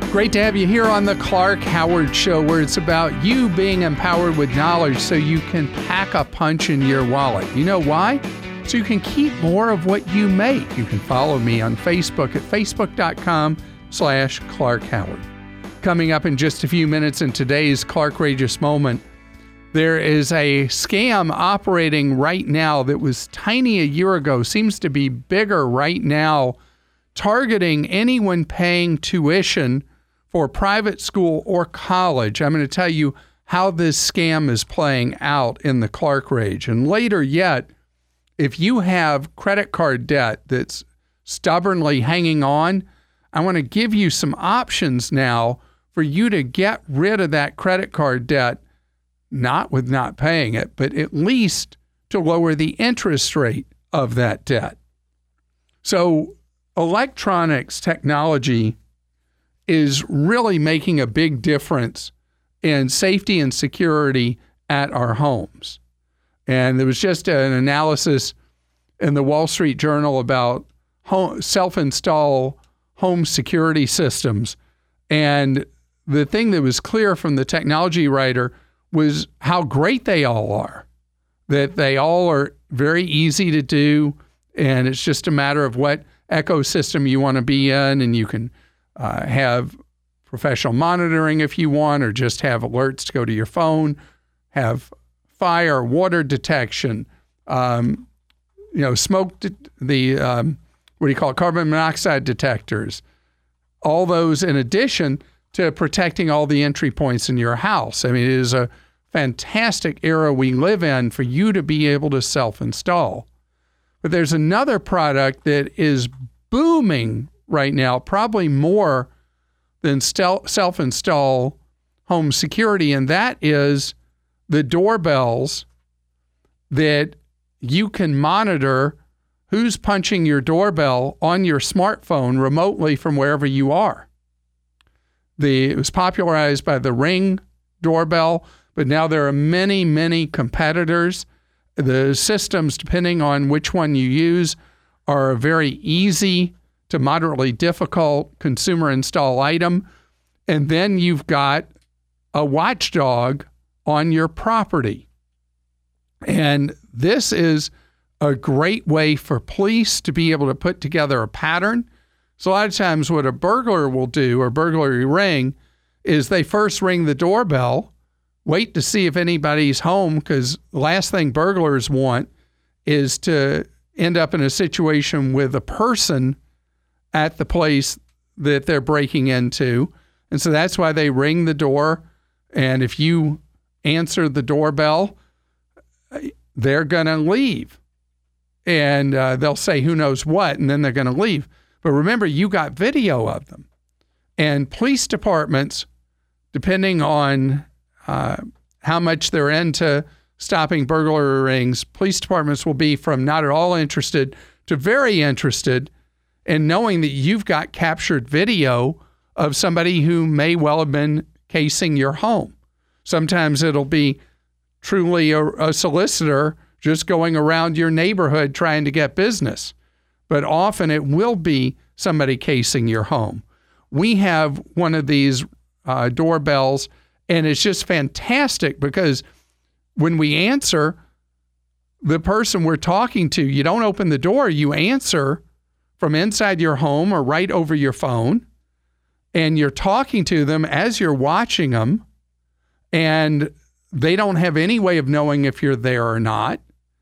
Great to have you here on the Clark Howard Show, where it's about you being empowered with knowledge so you can pack a punch in your wallet. You know why? So you can keep more of what you make. You can follow me on Facebook at facebook.com/Clark Howard. Coming up in just a few minutes in today's Clarkrageous Moment, there is a scam operating right now that was tiny a year ago, seems to be bigger right now, targeting anyone paying tuition for private school or college. I'm going to tell you how this scam is playing out in the Clark Rage. And later yet, if you have credit card debt that's stubbornly hanging on, I want to give you some options now for you to get rid of that credit card debt, not with not paying it, but at least to lower the interest rate of that debt. So electronics technology is really making a big difference in safety and security at our homes. And there was just an analysis in the Wall Street Journal about self-install home security systems. And the thing that was clear from the technology writer was how great they all are, that they all are very easy to do, and it's just a matter of what ecosystem you want to be in, and you can have professional monitoring if you want, or just have alerts to go to your phone, have fire, water detection, smoke, carbon monoxide detectors, all those in addition to protecting all the entry points in your house. I mean, it is a fantastic era we live in for you to be able to self-install. But there's another product that is booming right now, probably more than self-install home security, and that is the doorbells that you can monitor who's punching your doorbell on your smartphone remotely from wherever you are. It was popularized by the Ring doorbell, but now there are many, many competitors. The systems, depending on which one you use, are a very easy to moderately difficult consumer install item. And then you've got a watchdog on your property. And this is a great way for police to be able to put together a pattern. So a lot of times what a burglar will do, or burglary ring, is they first ring the doorbell, wait to see if anybody's home, because the last thing burglars want is to end up in a situation with a person at the place that they're breaking into. And so that's why they ring the door. And if you answer the doorbell, they're going to leave. And they'll say who knows what, and then they're going to leave. But remember, you got video of them. And police departments, depending on how much they're into stopping burglary rings, police departments will be from not at all interested to very interested in knowing that you've got captured video of somebody who may well have been casing your home. Sometimes it'll be truly a solicitor just going around your neighborhood trying to get business. But often it will be somebody casing your home. We have one of these doorbells, and it's just fantastic because when we answer, the person we're talking to, you don't open the door, you answer from inside your home or right over your phone, and you're talking to them as you're watching them, and they don't have any way of knowing if you're there or not,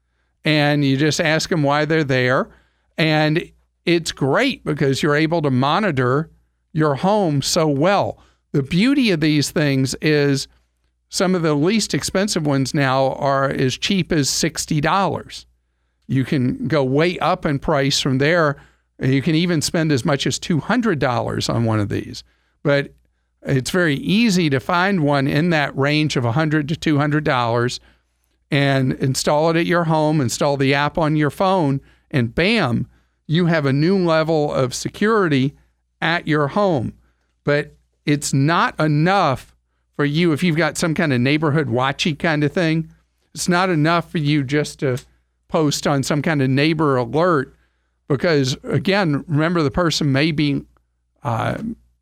and you just ask them why they're there, and it's great because you're able to monitor your home so well. The beauty of these things is some of the least expensive ones now are as cheap as $60. You can go way up in price from there. You can even spend as much as $200 on one of these. But it's very easy to find one in that range of $100 to $200 and install it at your home, install the app on your phone, and bam, you have a new level of security at your home. But it's not enough for you if you've got some kind of neighborhood watchy kind of thing. It's not enough for you just to post on some kind of neighbor alert because, again, remember the person may be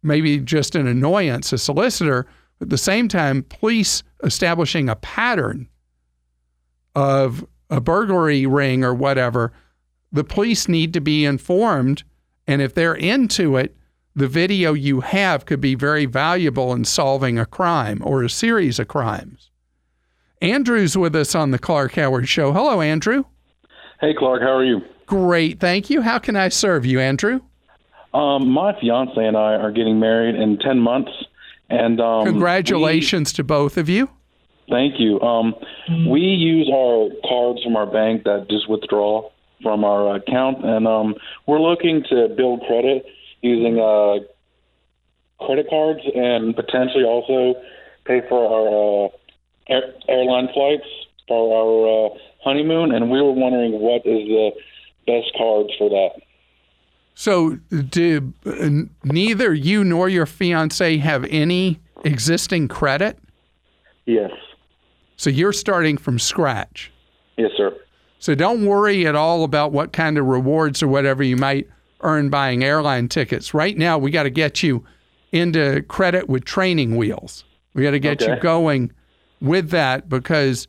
maybe just an annoyance, a solicitor, but at the same time, police establishing a pattern of a burglary ring or whatever, the police need to be informed. And if they're into it, the video you have could be very valuable in solving a crime or a series of crimes. Andrew's with us on the Clark Howard Show. Hello, Andrew. Hey, Clark. How are you? Great, thank you. How can I serve you, Andrew? My fiance and I are getting married in 10 months. And congratulations to both of you. Thank you. We use our cards from our bank that just withdraw from our account, and we're looking to build credit using credit cards and potentially also pay for our airline flights for our honeymoon, and we were wondering what is the best cards for that. So do neither you nor your fiance have any existing credit? Yes. So you're starting from scratch? Yes, sir. So don't worry at all about what kind of rewards or whatever you might earn buying airline tickets. Right now, we got to get you into credit with Training Wheels. We got to get you going with that, because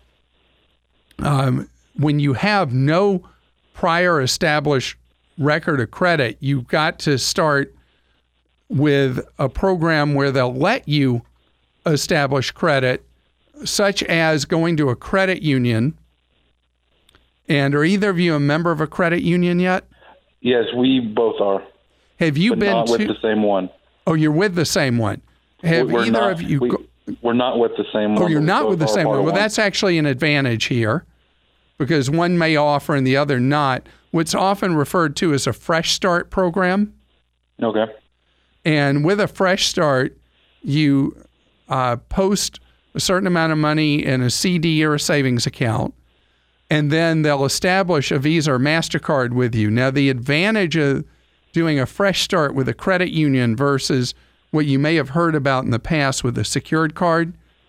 when you have no prior established record of credit, you've got to start with a program where they'll let you establish credit, such as going to a credit union. And are either of you a member of a credit union yet? Yes, we both are. Have you been not with the same one? Oh, you're with the same one. Have we're either not, of you? We're not with the same one. Oh, you're not with the same one. Well, that's actually an advantage here, because one may offer and the other not. What's often referred to as a Fresh Start program. Okay. And with a Fresh Start, you post a certain amount of money in a CD or a savings account, and then they'll establish a Visa or MasterCard with you. Now, the advantage of doing a Fresh Start with a credit union versus what you may have heard about in the past with a secured card,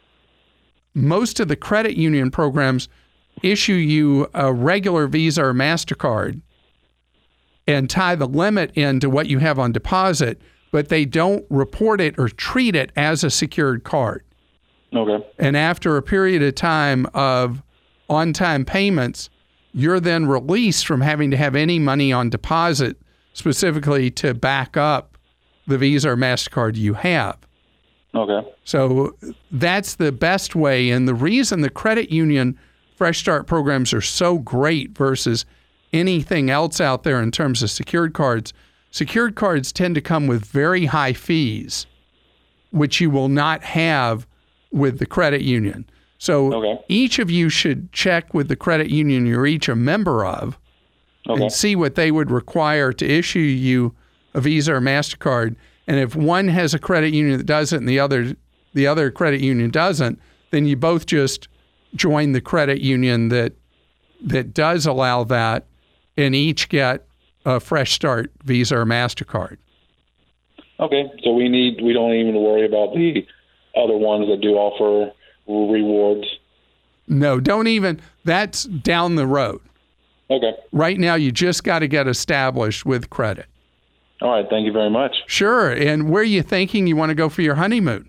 most of the credit union programs issue you a regular Visa or MasterCard and tie the limit into what you have on deposit, but they don't report it or treat it as a secured card. Okay. And after a period of time of on-time payments, you're then released from having to have any money on deposit specifically to back up the Visa or MasterCard you have. Okay. So that's the best way. And the reason the credit union Fresh Start programs are so great versus anything else out there in terms of secured cards tend to come with very high fees, which you will not have with the credit union. So each of you should check with the credit union you're each a member of and see what they would require to issue you a Visa or MasterCard. And if one has a credit union that does it and the other credit union doesn't, then you both just join the credit union that does allow that and each get a Fresh Start Visa or MasterCard. Okay, so we don't even worry about the other ones that do offer rewards. No, don't even. That's down the road. Okay. Right now, you just got to get established with credit. All right, thank you very much. Sure. And where are you thinking you want to go for your honeymoon?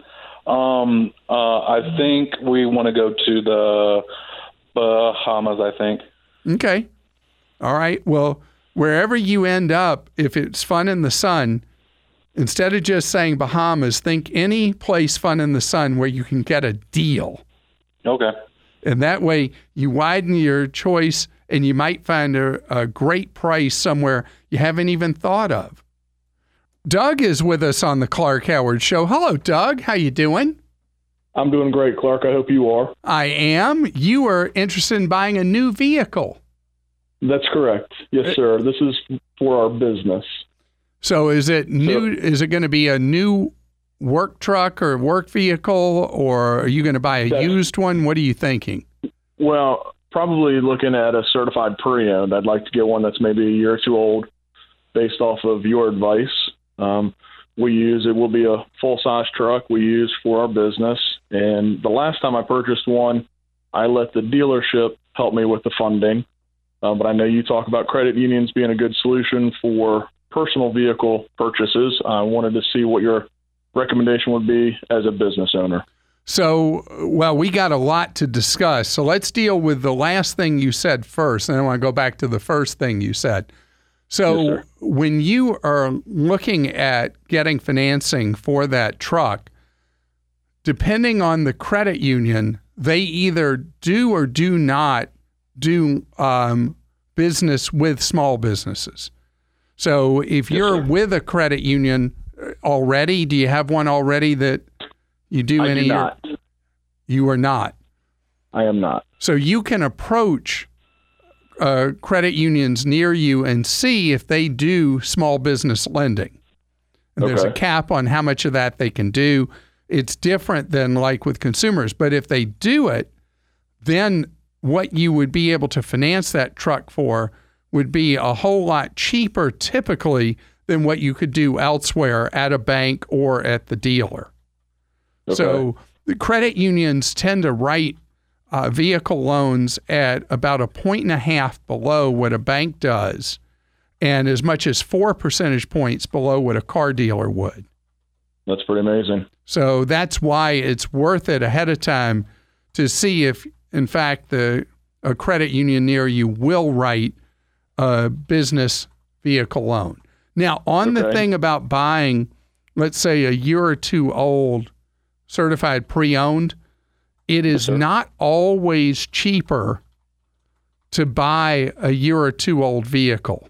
I think we want to go to the Bahamas, I think. Okay. All right. Well, wherever you end up, if it's fun in the sun, instead of just saying Bahamas, think any place fun in the sun where you can get a deal. Okay. And that way you widen your choice and you might find a great price somewhere you haven't even thought of. Doug is with us on the Clark Howard Show. Hello, Doug. How you doing? I'm doing great, Clark. I hope you are. I am. You are interested in buying a new vehicle. That's correct. Yes, sir. This is for our business. So is it new? Is it going to be a new work truck or work vehicle, or are you going to buy a used one? What are you thinking? Well, probably looking at a certified pre-owned. I'd like to get one that's maybe a year or two old based off of your advice. It will be a full-size truck we use for our business. And the last time I purchased one, I let the dealership help me with the funding. But I know you talk about credit unions being a good solution for personal vehicle purchases. I wanted to see what your recommendation would be as a business owner. So, well, we got a lot to discuss. So let's deal with the last thing you said first, and then I want to go back to the first thing you said. So Yes, sir. when you are looking at getting financing for that truck, depending on the credit union, they either do or do not do business with small businesses. So if you're with a credit union already, do you have one already that you do I any? do not. You are not. I am not. So you can approach credit unions near you and see if they do small business lending. And there's a Okay. cap on how much of that they can do. It's different than like with consumers. But if they do it, then what you would be able to finance that truck for would be a whole lot cheaper typically than what you could do elsewhere at a bank or at the dealer. Okay. So the credit unions tend to write vehicle loans at about 1.5 points below what a bank does, and as much as 4 percentage points below what a car dealer would. That's pretty amazing. So that's why it's worth it ahead of time to see if, in fact, a credit union near you will write a business vehicle loan. Now, on the Okay. thing about buying, let's say a year or two old certified pre-owned, it is sir. not always cheaper to buy a year or two old vehicle.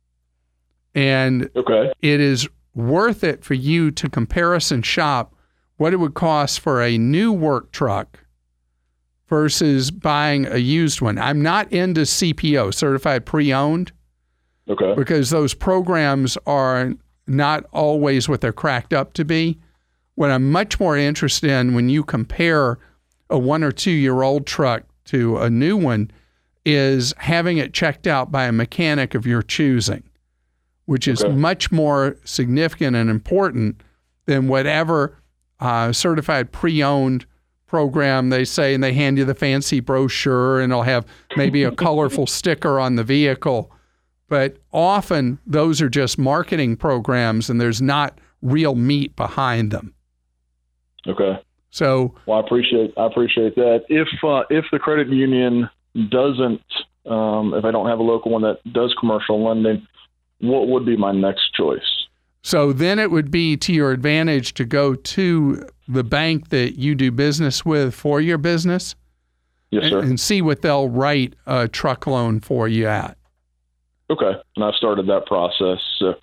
And Okay. it is worth it for you to comparison shop what it would cost for a new work truck versus buying a used one. I'm not into CPO, certified pre-owned, Okay. because those programs are not always what they're cracked up to be. What I'm much more interested in when you compare a 1 or 2 year old truck to a new one is having it checked out by a mechanic of your choosing, which is Okay. much more significant and important than whatever certified pre-owned program they say, and they hand you the fancy brochure and it'll have maybe a colorful sticker on the vehicle. But often those are just marketing programs and there's not real meat behind them. Okay. So Well, I appreciate that. If the credit union doesn't, if I don't have a local one that does commercial lending, what would be my next choice? So then it would be to your advantage to go to the bank that you do business with for your business Yes, sir. and see what they'll write a truck loan for you at. Okay. And I've started that process. So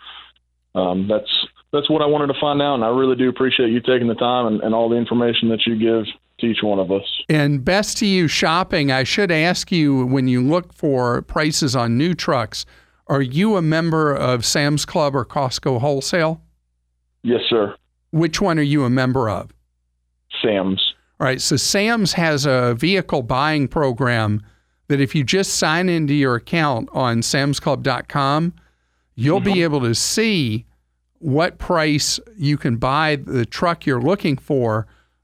that's what I wanted to find out. And I really do appreciate you taking the time and all the information that you give to each one of us. And best to you shopping, I should ask you, when you look for prices on new trucks, are you a member of Sam's Club or Costco Wholesale? Yes, sir. Which one are you a member of? Sam's. All right, so Sam's has a vehicle buying program that if you just sign into your account on samsclub.com, you'll be able to see what price you can buy the truck you're looking for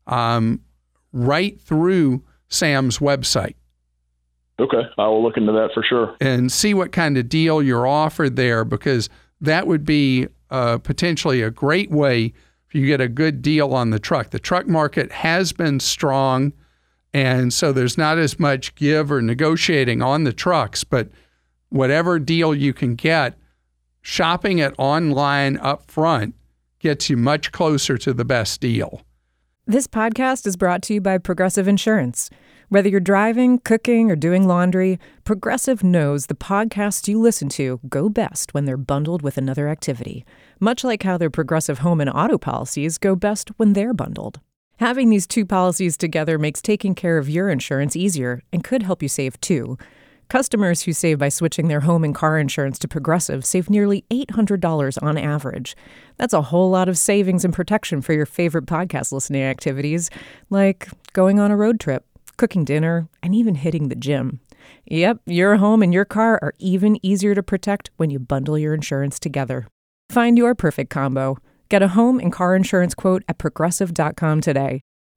right through Sam's website, Okay. I will look into that for sure. and see what kind of deal you're offered there, because that would be potentially a great way if you get a good deal on the truck. The truck market has been strong, and so there's not as much give or negotiating on the trucks, but whatever deal you can get, shopping it online up front gets you much closer to the best deal. This podcast is brought to you by Progressive Insurance. Whether you're driving, cooking, or doing laundry, Progressive knows the podcasts you listen to go best when they're bundled with another activity, much like how their Progressive home and auto policies go best when they're bundled. Having these two policies together makes taking care of your insurance easier and could help you save too. Customers who save by switching their home and car insurance to Progressive save nearly $800 on average. That's a whole lot of savings and protection for your favorite podcast listening activities, like going on a road trip, cooking dinner, and even hitting the gym. Yep, your home and your car are even easier to protect when you bundle your insurance together. Find your perfect combo. Get a home and car insurance quote at Progressive.com today.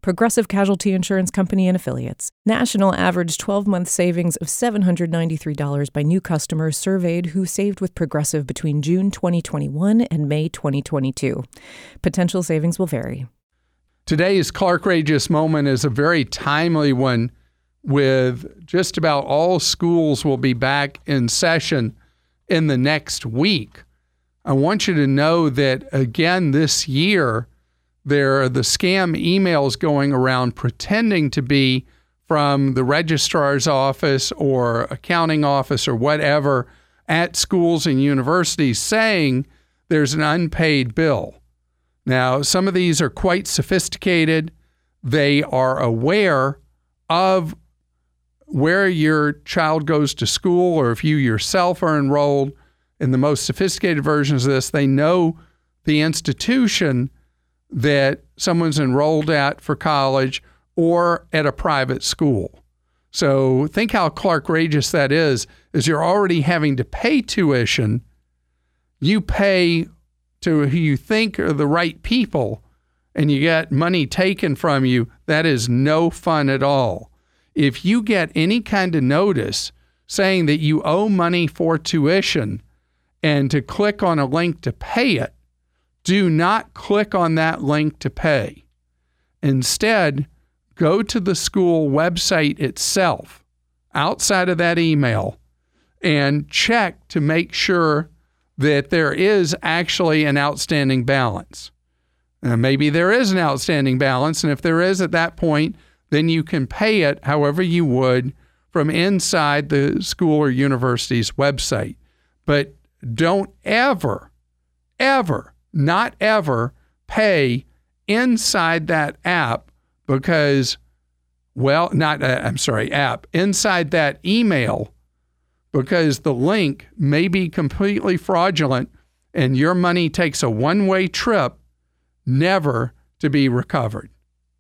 Progressive Casualty Insurance Company and Affiliates. National average 12-month savings of $793 by new customers surveyed who saved with Progressive between June 2021 and May 2022. Potential savings will vary. Today's Clark Rageous Moment is a very timely one, with just about all schools will be back in session in the next week. I want you to know that, again, this year, there are the scam emails going around pretending to be from the registrar's office or accounting office or whatever at schools and universities saying there's an unpaid bill. Now, some of these are quite sophisticated. They are aware of where your child goes to school, or if you yourself are enrolled in the most sophisticated versions of this, they know the institution that someone's enrolled at for college or at a private school. So think how Clark Rageous that is you're already having to pay tuition. You pay to who you think are the right people, and you get money taken from you. That is no fun at all. If you get any kind of notice saying that you owe money for tuition and to click on a link to pay it, do not click on that link to pay. Instead, go to the school website itself, outside of that email, and check to make sure that there is actually an outstanding balance. Maybe there is an outstanding balance, and if there is at that point, then you can pay it however you would from inside the school or university's website. But don't ever, not ever pay inside that app because, inside that email, because the link may be completely fraudulent and your money takes a one-way trip, never to be recovered.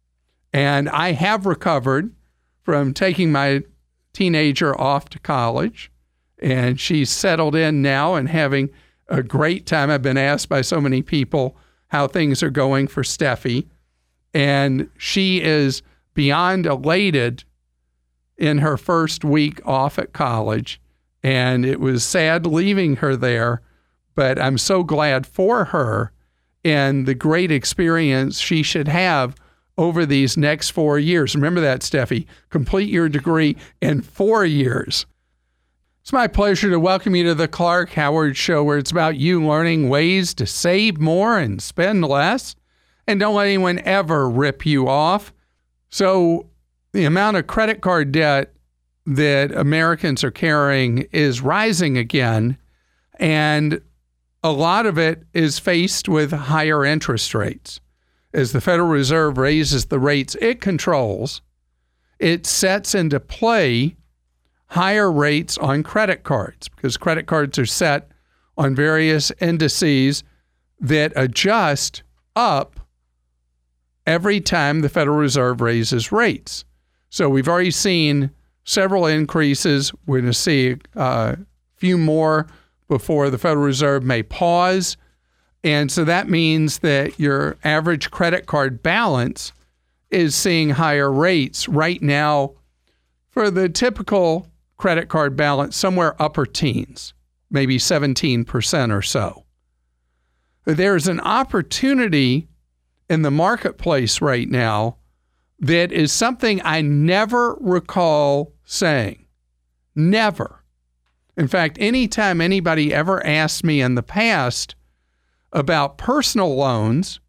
And I have recovered from taking my teenager off to college, and she's settled in now and having a great time. I've been asked by so many people how things are going for Steffi, and she is beyond elated in her first week off at college. And it was sad leaving her there, but I'm so glad for her and the great experience she should have over these next 4 years. Remember that, Steffi. Complete your degree in 4 years. It's my pleasure to welcome you to the Clark Howard Show, where it's about you learning ways to save more and spend less. And don't let anyone ever rip you off. So the amount of credit card debt that Americans are carrying is rising again, and a lot of it is faced with higher interest rates. As the Federal Reserve raises the rates it controls, it sets into play higher rates on credit cards, because credit cards are set on various indices that adjust up every time the Federal Reserve raises rates. So we've already seen several increases. We're going to see a few more before the Federal Reserve may pause. And so that means that your average credit card balance is seeing higher rates right now for the typical credit card balance, somewhere upper teens, maybe 17% or so. There's an opportunity in the marketplace right now that is something I never recall saying. Never. In fact, anytime anybody ever asked me in the past about personal loans,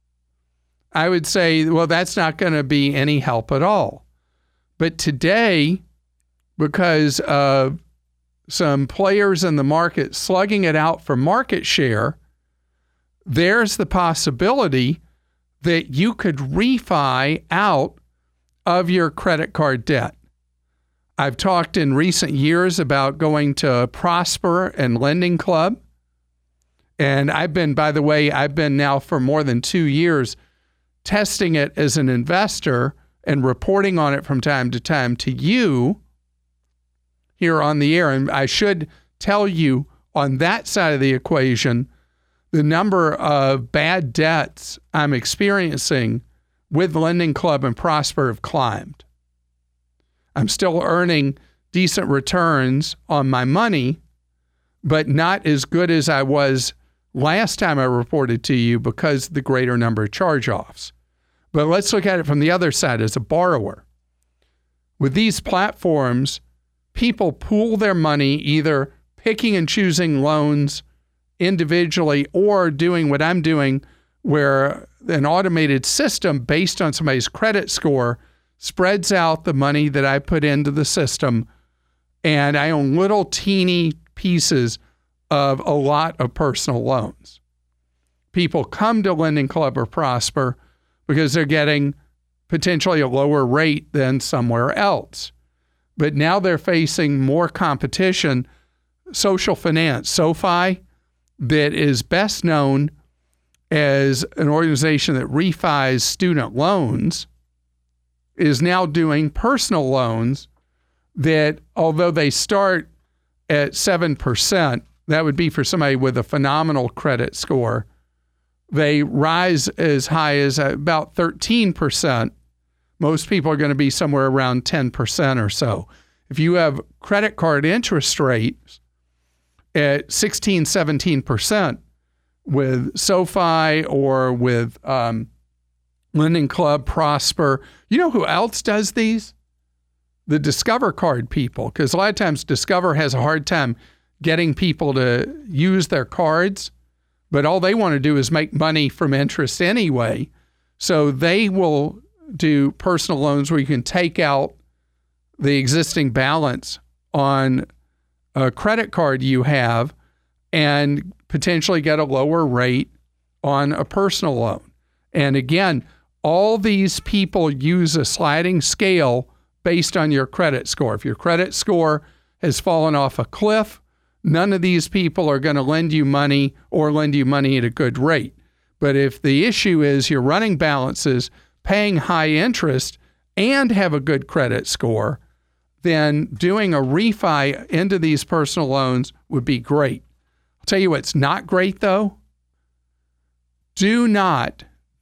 I would say, well, that's not going to be any help at all. But today, because of some players in the market slugging it out for market share, there's the possibility that you could refi out of your credit card debt. I've talked in recent years about going to Prosper and Lending Club. And I've been now for more than 2 years testing it as an investor and reporting on it from time to time to you here on the air. And I should tell you, on that side of the equation, the number of bad debts I'm experiencing with Lending Club and Prosper have climbed. I'm still earning decent returns on my money, but not as good as I was last time I reported to you because of the greater number of charge-offs. But let's look at it from the other side as a borrower. With these platforms, people pool their money, either picking and choosing loans individually or doing what I'm doing, where an automated system based on somebody's credit score spreads out the money that I put into the system, and I own little teeny pieces of a lot of personal loans. People come to Lending Club or Prosper because they're getting potentially a lower rate than somewhere else. But now they're facing more competition. Social finance, SoFi, that is best known as an organization that refis student loans, is now doing personal loans that, although they start at 7%, that would be for somebody with a phenomenal credit score, they rise as high as about 13%. Most people are going to be somewhere around 10% or so. If you have credit card interest rates at 16, 17% with SoFi or with Lending Club, Prosper, you know who else does these? The Discover card people, because a lot of times Discover has a hard time getting people to use their cards, but all they want to do is make money from interest anyway. So they will do personal loans where you can take out the existing balance on a credit card you have and potentially get a lower rate on a personal loan. And again, all these people use a sliding scale based on your credit score. If your credit score has fallen off a cliff, none of these people are going to lend you money or lend you money at a good rate. But if the issue is you're running balances, paying high interest, and have a good credit score, then doing a refi into these personal loans would be great. I'll tell you what's not great, though. Do not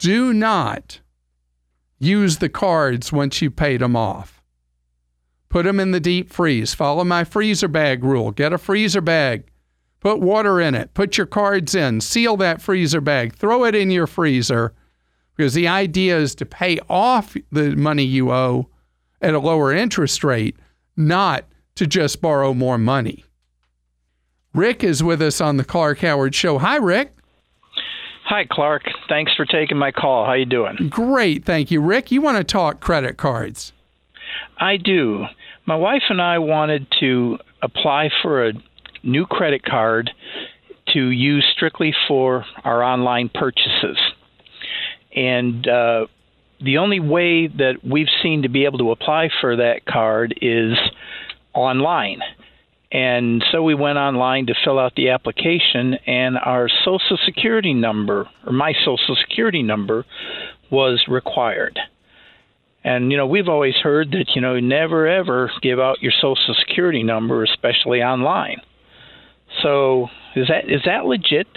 use the cards once you paid them off. Put them in the deep freeze. Follow my freezer bag rule. Get a freezer bag. Put water in it. Put your cards in. Seal that freezer bag. Throw it in your freezer, because the idea is to pay off the money you owe at a lower interest rate, not to just borrow more money. Rick is with us on the Clark Howard Show. Hi, Rick. Hi, Clark. Thanks for taking my call. How you doing? Great, thank you. Rick, you want to talk credit cards? I do. My wife and I wanted to apply for a new credit card to use strictly for our online purchases. And the only way that we've seen to be able to apply for that card is online. And so we went online to fill out the application, and our Social Security number, or my Social Security number, was required. And, you know, we've always heard that, you know, never, ever give out your Social Security number, especially online. So is that legit?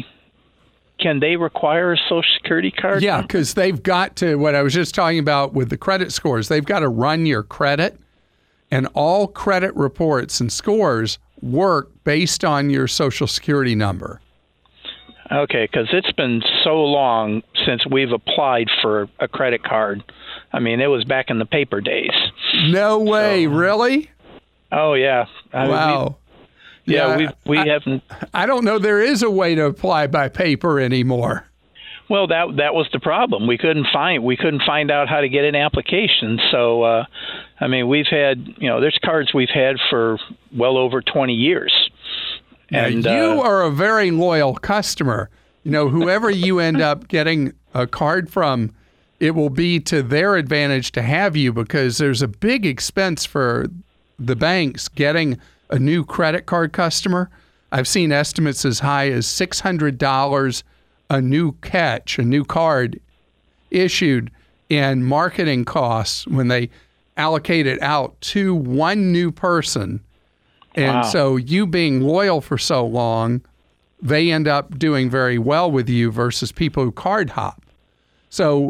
Can they require a Social Security card? Yeah, because they've got to, what I was just talking about with the credit scores, they've got to run your credit, and all credit reports and scores work based on your Social Security number. Okay, because it's been so long since we've applied for a credit card. I mean, it was back in the paper days. No way, really? Oh, yeah. Wow. We haven't. I don't know there is a way to apply by paper anymore. Well, that was the problem. We couldn't find out how to get an application. So, I mean, we've had, you know, there's cards we've had for well over 20 years. And you are a very loyal customer. You know, whoever you end up getting a card from, it will be to their advantage to have you, because there's a big expense for the banks getting a new credit card customer. I've seen estimates as high as $600 a new card issued in marketing costs when they allocate it out to one new person. And wow. So you being loyal for so long, they end up doing very well with you versus people who card hop. So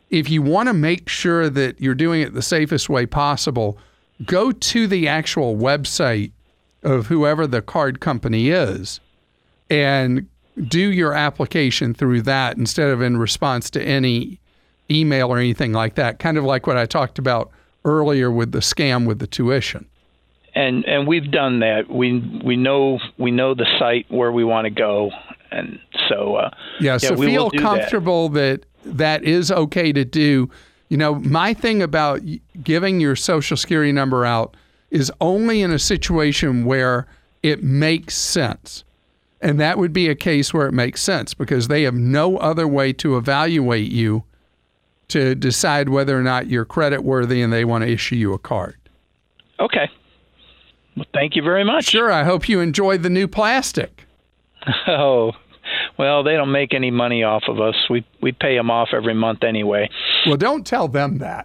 if you want to make sure that you're doing it the safest way possible, go to the actual website of whoever the card company is and do your application through that instead of in response to any email or anything like that, kind of like what I talked about earlier with the scam with the tuition. And we've done that. We know the site where we want to go, and so so we feel will do comfortable that is okay to do. You know, my thing about giving your Social Security number out is only in a situation where it makes sense. And that would be a case where it makes sense because they have no other way to evaluate you to decide whether or not you're credit worthy and they want to issue you a card. Okay. Well, thank you very much. Sure. I hope you enjoyed the new plastic. Oh, well, they don't make any money off of us. We pay them off every month anyway. Well, don't tell them that.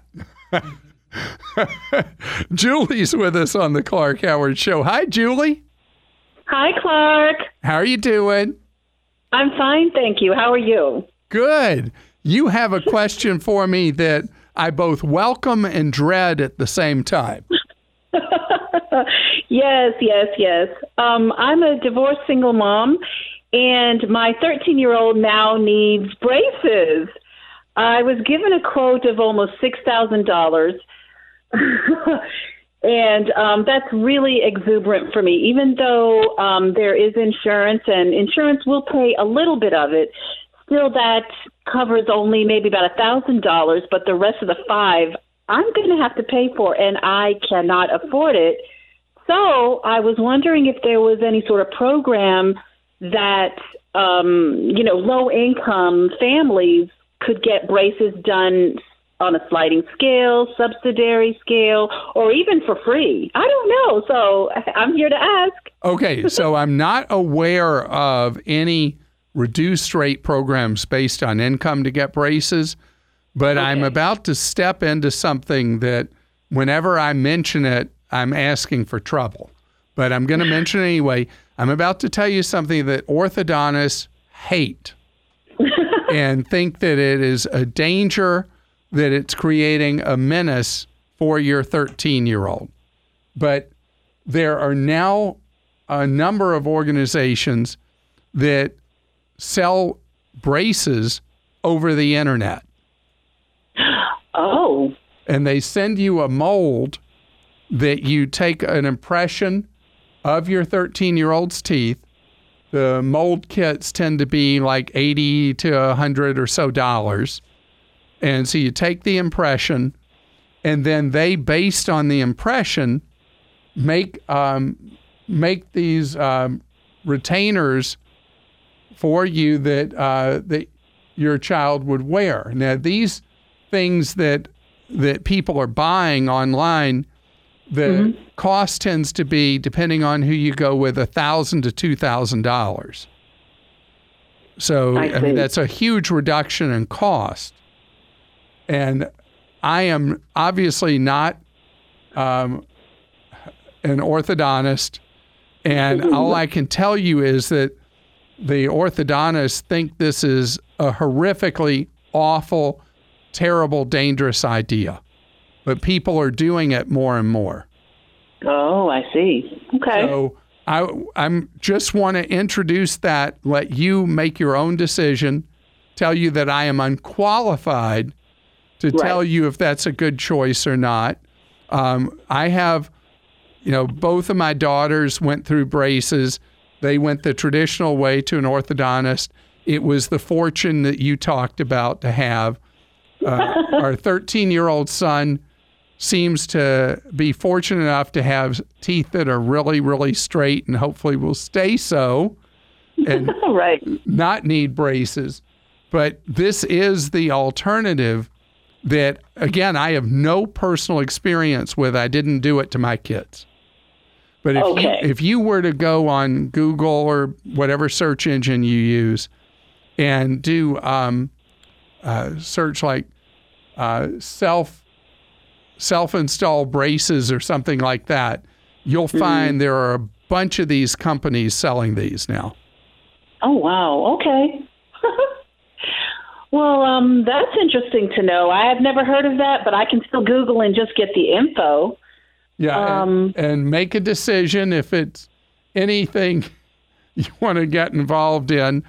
Julie's with us on the Clark Howard Show. Hi, Julie. Hi, Clark. How are you doing? I'm fine, thank you. How are you? Good. You have a question for me that I both welcome and dread at the same time. Yes. I'm a divorced single mom, and my 13-year-old now needs braces. I was given a quote of almost $6,000, and that's really exuberant for me, even though there is insurance, and insurance will pay a little bit of it. Still, that covers only maybe about $1,000, but the rest of the $5,000 I'm going to have to pay for, and I cannot afford it. So I was wondering if there was any sort of program that, low-income families could get braces done on a sliding scale, subsidiary scale, or even for free. I don't know, so I'm here to ask. Okay, so I'm not aware of any reduced rate programs based on income to get braces, but okay. I'm about to step into something that whenever I mention it, I'm asking for trouble. But I'm going to mention it anyway. I'm about to tell you something that orthodontists hate and think that it is a danger, that it's creating a menace for your 13-year-old. But there are now a number of organizations that sell braces over the internet. Oh. And they send you a mold that you take an impression of your 13-year-old's teeth. The mold kits tend to be like $80 to $100 or so dollars. And so you take the impression, and then they, based on the impression, make these retainers for you that your child would wear. Now, these things that people are buying online, the cost tends to be, depending on who you go with, $1,000 to $2,000. So, I mean, that's a huge reduction in cost. And I am obviously not an orthodontist, and all I can tell you is that the orthodontists think this is a horrifically awful, terrible, dangerous idea. But people are doing it more and more. Oh, I see. Okay. So I'm just want to introduce that, let you make your own decision, tell you that I am unqualified to tell you if that's a good choice or not. I have, both of my daughters went through braces. They went the traditional way to an orthodontist. It was the fortune that you talked about to have. Our 13-year-old son seems to be fortunate enough to have teeth that are really, really straight and hopefully will stay so and not need braces. But this is the alternative that, again, I have no personal experience with. I didn't do it to my kids. But if you were to go on Google or whatever search engine you use and do search like self-install braces or something like that, you'll find there are a bunch of these companies selling these now. Oh, wow. Okay. Well, that's interesting to know. I have never heard of that, but I can still Google and just get the info. Yeah, and make a decision if it's anything you want to get involved in.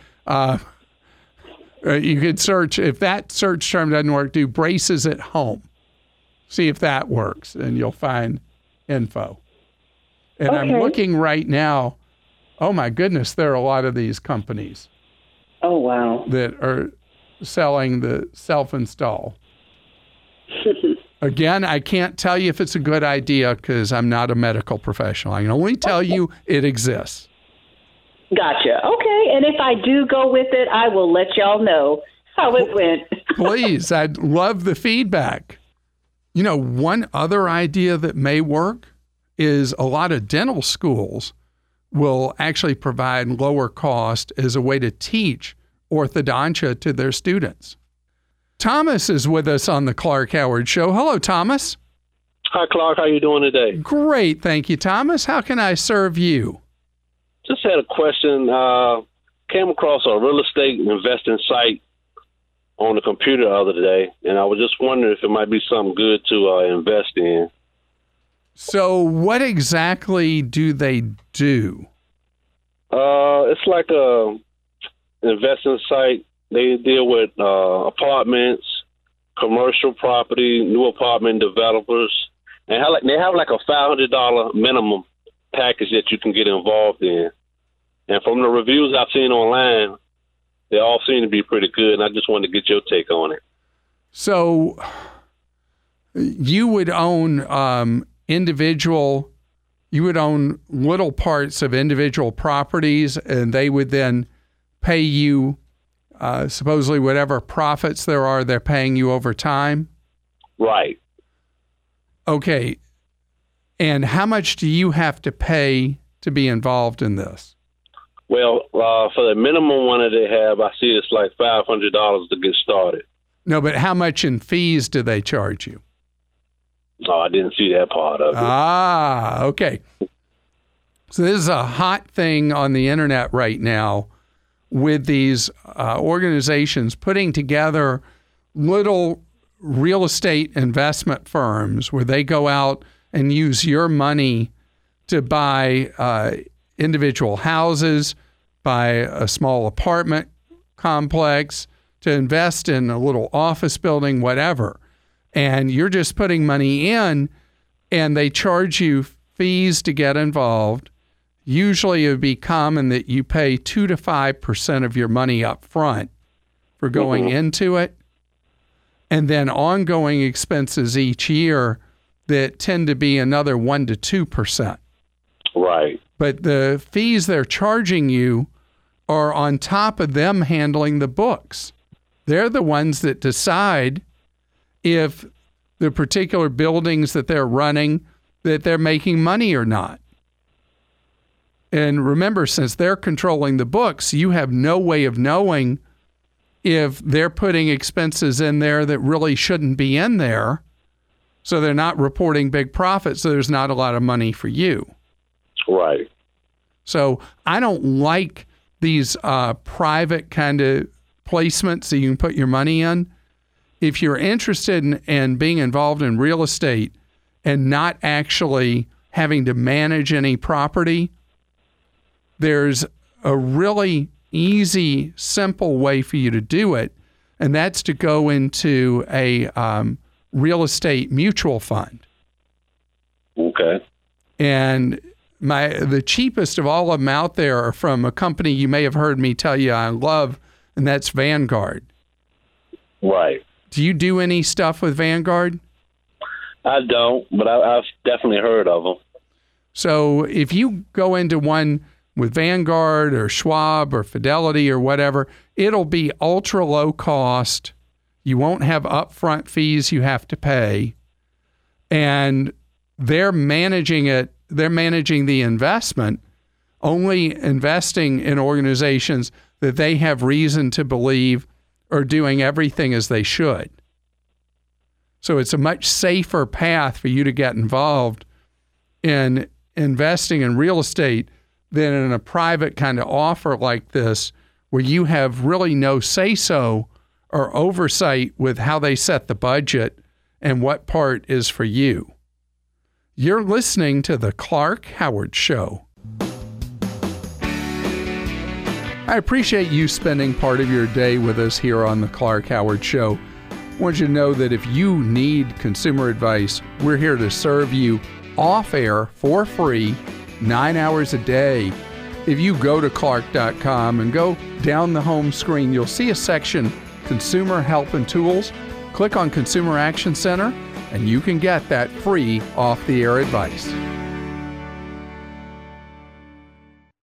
You could search, if that search term doesn't work, do braces at home. See if that works, and you'll find info. And Okay. I'm looking right now. Oh, my goodness, there are a lot of these companies Oh, wow. that are selling the self-install. Again, I can't tell you if it's a good idea because I'm not a medical professional. I can only tell you it exists. Gotcha. Okay. And if I do go with it, I will let y'all know how it went. Please, I'd love the feedback. You know, one other idea that may work is a lot of dental schools will actually provide lower cost as a way to teach orthodontia to their students. Thomas is with us on the Clark Howard Show. Hello, Thomas. Hi, Clark. How you doing today? Great. Thank you, Thomas. How can I serve you? Just had a question. Came across a real estate investing site on the computer the other day, and I was just wondering if it might be something good to invest in. So what exactly do they do? It's like a investing site. They deal with apartments, commercial property, new apartment developers, and they have like a $500 minimum package that you can get involved in. And from the reviews I've seen online, they all seem to be pretty good, and I just wanted to get your take on it. So you would own you would own little parts of individual properties, and they would then pay you supposedly whatever profits there are, they're paying you over time? Right. Okay. And how much do you have to pay to be involved in this? Well, for the minimum one that they have, I see it's like $500 to get started. No, but how much in fees do they charge you? Oh, I didn't see that part of it. Ah, okay. So this is a hot thing on the internet right now with these organizations putting together little real estate investment firms where they go out and use your money to buy individual houses, buy a small apartment complex, to invest in a little office building, whatever. And you're just putting money in, and they charge you fees to get involved. Usually it would be common that you pay 2 to 5% of your money up front for going into it, and then ongoing expenses each year that tend to be another 1 to 2%. Right. But the fees they're charging you are on top of them handling the books. They're the ones that decide if the particular buildings that they're running, that they're making money or not. And remember, since they're controlling the books, you have no way of knowing if they're putting expenses in there that really shouldn't be in there. So they're not reporting big profits, so there's not a lot of money for you. Right. So I don't like these private kind of placements that you can put your money in. If you're interested in being involved in real estate and not actually having to manage any property, there's a really easy, simple way for you to do it, and that's to go into a real estate mutual fund. Okay. And the cheapest of all of them out there are from a company you may have heard me tell you I love, and that's Vanguard. Right. Do you do any stuff with Vanguard? I don't, but I've definitely heard of them. So if you go into one with Vanguard or Schwab or Fidelity or whatever, it'll be ultra low cost. You won't have upfront fees you have to pay. And they're managing it. They're managing the investment, only investing in organizations that they have reason to believe are doing everything as they should. So it's a much safer path for you to get involved in investing in real estate than in a private kind of offer like this, where you have really no say-so or oversight with how they set the budget and what part is for you. You're listening to The Clark Howard Show. I appreciate you spending part of your day with us here on The Clark Howard Show. I want you to know that if you need consumer advice, we're here to serve you off air for free, 9 hours a day. If you go to clark.com and go down the home screen, you'll see a section, Consumer Help and Tools. Click on Consumer Action Center, and you can get that free off-the-air advice.